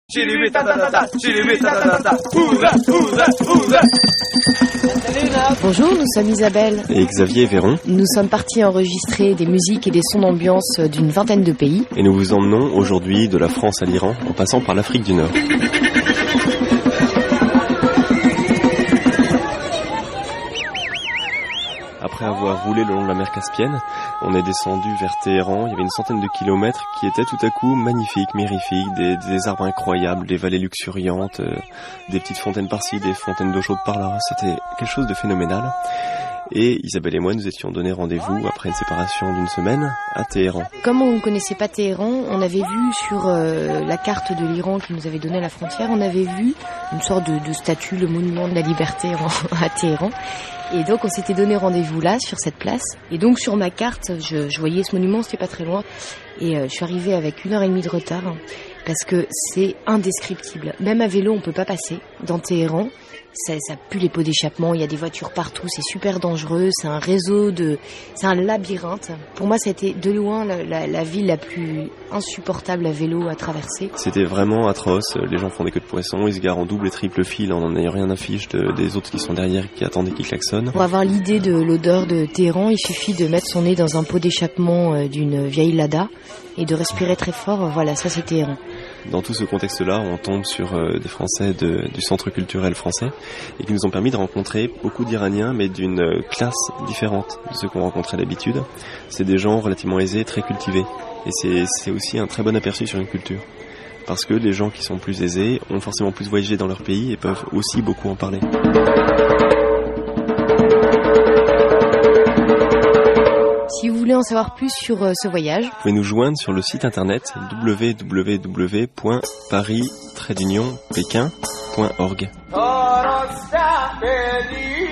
Bonjour, nous sommes Isabelle et Xavier Véron. Nous sommes partis enregistrer des musiques et des sons d'ambiance d'une vingtaine de pays. Et nous vous emmenons aujourd'hui de la France à l'Iran en passant par l'Afrique du Nord. Après avoir roulé le long de la mer Caspienne, on est descendu vers Téhéran. Il y avait une centaine de kilomètres qui étaient tout à coup magnifiques, mirifiques, des arbres incroyables, des vallées luxuriantes, des petites fontaines par-ci, des fontaines d'eau chaude par-là. C'était quelque chose de phénoménal. Et Isabelle et moi nous étions donné rendez-vous après une séparation d'une semaine à Téhéran. Comme on ne connaissait pas Téhéran, on avait vu sur la carte de l'Iran qui nous avait donné la frontière, on avait vu une sorte de statue, le monument de la liberté à Téhéran. Et donc on s'était donné rendez-vous là, sur cette place. Et donc sur ma carte, je voyais ce monument, c'était pas très loin. Et je suis arrivée avec 1h30 de retard, parce que c'est indescriptible. Même à vélo, on peut pas passer dans Téhéran. Ça pue les pots d'échappement, il y a des voitures partout, c'est super dangereux, c'est c'est un labyrinthe. Pour moi, c'était de loin la ville la plus insupportable à vélo à traverser. C'était vraiment atroce, les gens font des queues de poisson, ils se garent en double et triple file en n'ayant rien à fiche des autres qui sont derrière, qui attendent et qui klaxonnent. Pour avoir l'idée de l'odeur de Téhéran, il suffit de mettre son nez dans un pot d'échappement d'une vieille Lada et de respirer très fort, voilà, ça c'est Téhéran. Dans tout ce contexte-là, on tombe sur des Français du centre culturel français et qui nous ont permis de rencontrer beaucoup d'Iraniens, mais d'une classe différente de ceux qu'on rencontrait d'habitude. C'est des gens relativement aisés, très cultivés. Et c'est aussi un très bon aperçu sur une culture. Parce que les gens qui sont plus aisés ont forcément plus voyagé dans leur pays et peuvent aussi beaucoup en parler. Si vous voulez en savoir plus sur ce voyage, vous pouvez nous joindre sur le site internet www.paris-pékin.org.